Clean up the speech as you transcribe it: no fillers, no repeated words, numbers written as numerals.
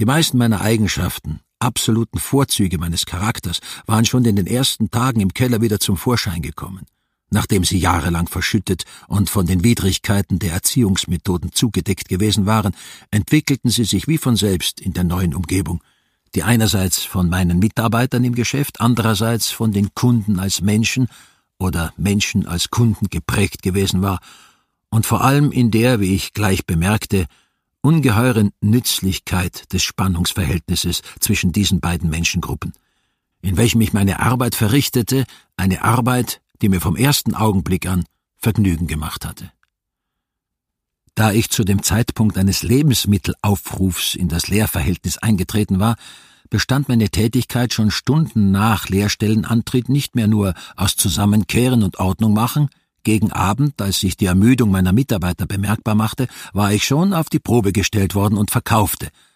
Die meisten meiner Eigenschaften, absoluten Vorzüge meines Charakters, waren schon in den ersten Tagen im Keller wieder zum Vorschein gekommen. Nachdem sie jahrelang verschüttet und von den Widrigkeiten der Erziehungsmethoden zugedeckt gewesen waren, entwickelten sie sich wie von selbst in der neuen Umgebung, die einerseits von meinen Mitarbeitern im Geschäft, andererseits von den Kunden als Menschen oder Menschen als Kunden geprägt gewesen war und vor allem in der, wie ich gleich bemerkte, ungeheuren Nützlichkeit des Spannungsverhältnisses zwischen diesen beiden Menschengruppen, in welchem ich meine Arbeit verrichtete, eine Arbeit, die mir vom ersten Augenblick an Vergnügen gemacht hatte. Da ich zu dem Zeitpunkt eines Lebensmittelaufrufs in das Lehrverhältnis eingetreten war, bestand meine Tätigkeit schon Stunden nach Lehrstellenantritt nicht mehr nur aus Zusammenkehren und Ordnung machen. Gegen Abend, als sich die Ermüdung meiner Mitarbeiter bemerkbar machte, war ich schon auf die Probe gestellt worden und verkaufte,